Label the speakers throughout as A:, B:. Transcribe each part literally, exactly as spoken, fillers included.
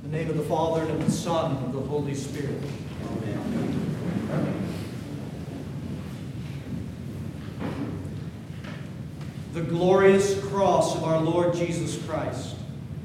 A: In the name of the Father, and of the Son, and of the Holy Spirit. Amen. The glorious cross of our Lord Jesus Christ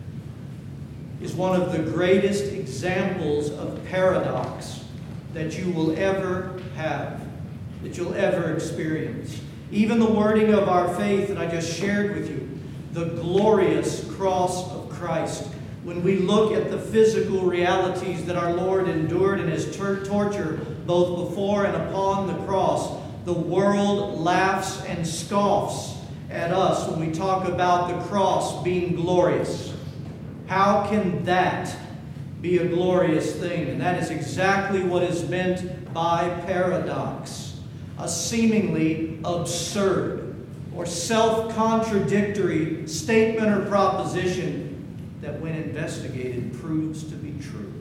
A: is one of the greatest examples of paradox that you will ever have, that you'll ever experience. Even the wording of our faith that I just shared with you, the glorious cross of Christ. When we look at the physical realities that our Lord endured in his tor- torture, both before and upon the cross, the world laughs and scoffs at us when we talk about the cross being glorious. How can that be a glorious thing? And that is exactly what is meant by paradox. A seemingly absurd or self-contradictory statement or proposition that when investigated proves to be true.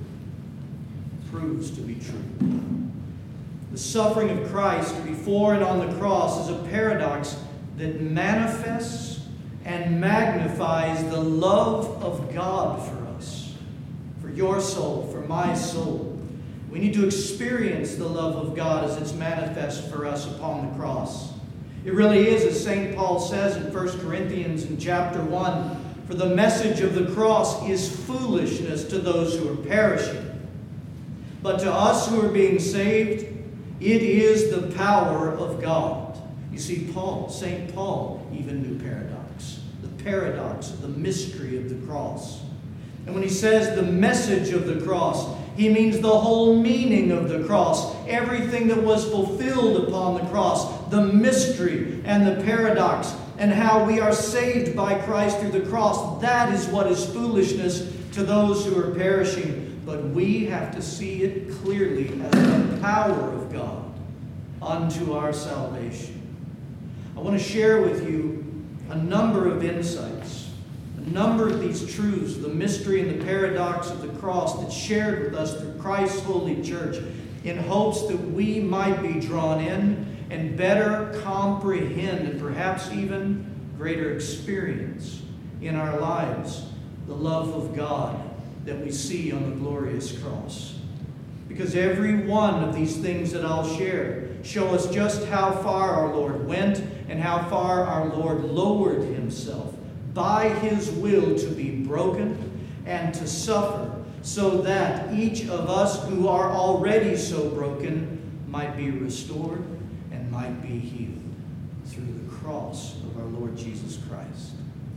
A: Proves to be true. The suffering of Christ before and on the cross is a paradox that manifests and magnifies the love of God for us, for your soul, for my soul. We need to experience the love of God as it's manifest for us upon the cross. It really is, as Saint Paul says in First Corinthians in chapter one, for the message of the cross is foolishness to those who are perishing. But to us who are being saved, it is the power of God. You see, Paul, Saint Paul even knew paradox. The paradox of the mystery of the cross. And when he says the message of the cross, he means the whole meaning of the cross. Everything that was fulfilled upon the cross. The mystery and the paradox. And how we are saved by Christ through the cross. That is what is foolishness to those who are perishing. But we have to see it clearly as the power of God unto our salvation. I want to share with you a number of insights, a number of these truths, the mystery and the paradox of the cross that's shared with us through Christ's holy church, in hopes that we might be drawn in and better comprehend and perhaps even greater experience in our lives the love of God that we see on the glorious cross. Because every one of these things that I'll share show us just how far our Lord went and how far our Lord lowered himself by his will to be broken and to suffer, so that each of us who are already so broken might be restored and might be healed through the cross of our Lord Jesus Christ.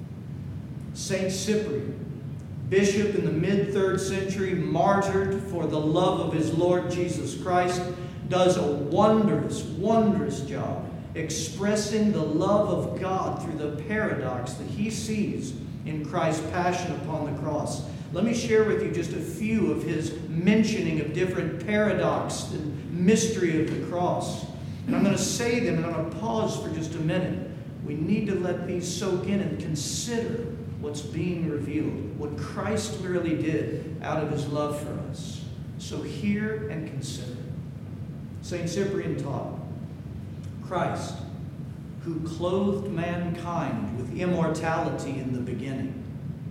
A: Saint Cyprian, bishop in the mid-third century, martyred for the love of his Lord Jesus Christ, does a wondrous, wondrous job expressing the love of God through the paradox that he sees in Christ's passion upon the cross. Let me share with you just a few of his mentioning of different paradox and mystery of the cross. And I'm going to say them, and I'm going to pause for just a minute. We need to let these soak in and consider what's being revealed, what Christ really did out of his love for us. So hear and consider. Saint Cyprian taught, Christ, who clothed mankind with immortality in the beginning,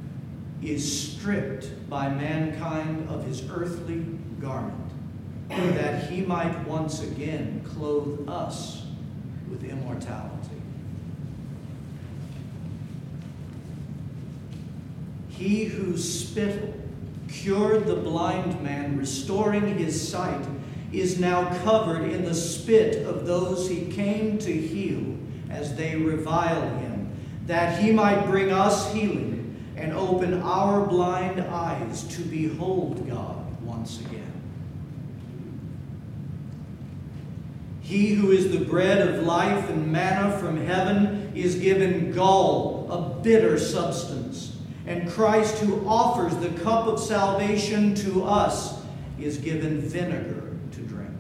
A: is stripped by mankind of his earthly garment, that he might once again clothe us with immortality. He whose spittle cured the blind man, restoring his sight, is now covered in the spit of those he came to heal as they revile him, that he might bring us healing and open our blind eyes to behold God once again. He who is the bread of life and manna from heaven is given gall, a bitter substance. And Christ, who offers the cup of salvation to us, is given vinegar to drink.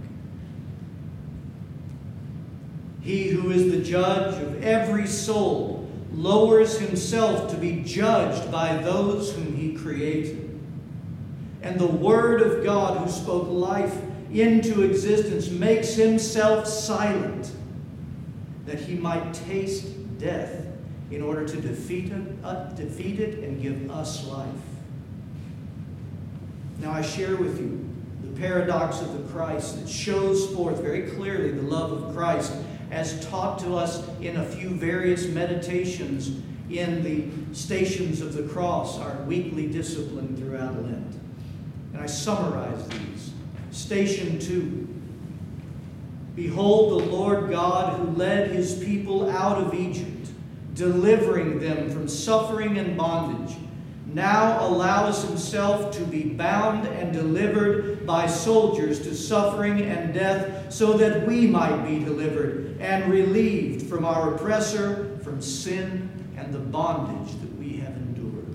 A: He who is the judge of every soul lowers himself to be judged by those whom he created. And the Word of God, who spoke life into existence, makes himself silent, that he might taste death in order to defeat it, uh, defeat it and give us life. Now I share with you the paradox of the Christ that shows forth very clearly the love of Christ as taught to us in a few various meditations in the Stations of the Cross, our weekly discipline throughout Lent. And I summarize these. Station two. Behold the Lord God who led his people out of Egypt, delivering them from suffering and bondage, now allows himself to be bound and delivered by soldiers to suffering and death, so that we might be delivered and relieved from our oppressor, from sin and the bondage that we have endured.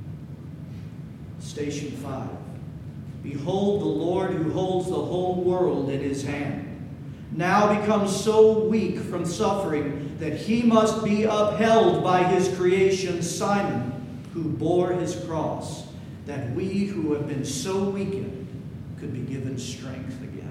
A: Station five. Behold the Lord who holds the whole world in his hand, now becomes so weak from suffering that he must be upheld by his creation, Simon, who bore his cross, that we who have been so weakened could be given strength again.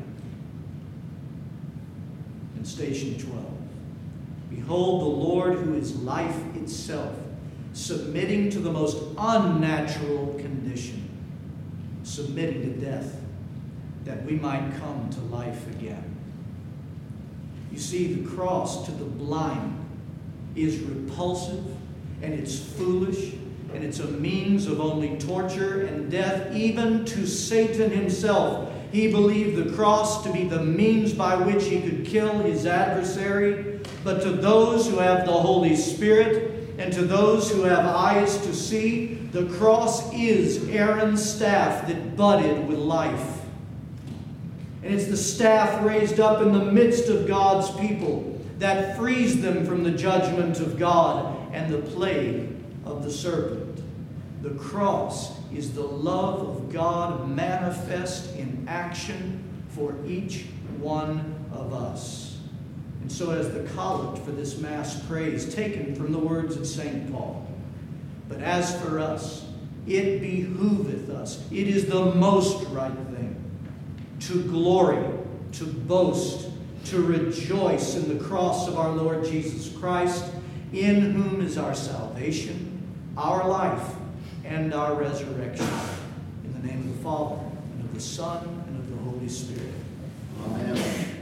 A: And station twelve. Behold the Lord who is life itself, submitting to the most unnatural condition, submitting to death, that we might come to life again. You see, the cross to the blind is repulsive, and it's foolish, and it's a means of only torture and death, even to Satan himself. He believed the cross to be the means by which he could kill his adversary. But to those who have the Holy Spirit and to those who have eyes to see, the cross is Aaron's staff that budded with life. And it's the staff raised up in the midst of God's people that frees them from the judgment of God and the plague of the serpent. The cross is the love of God manifest in action for each one of us. And so as the collect for this Mass prays, taken from the words of Saint Paul, but as for us, it behooveth us, it is the most right thing, to glory, to boast, to rejoice in the cross of our Lord Jesus Christ, in whom is our salvation, our life, and our resurrection. In the name of the Father, and of the Son, and of the Holy Spirit.
B: Amen.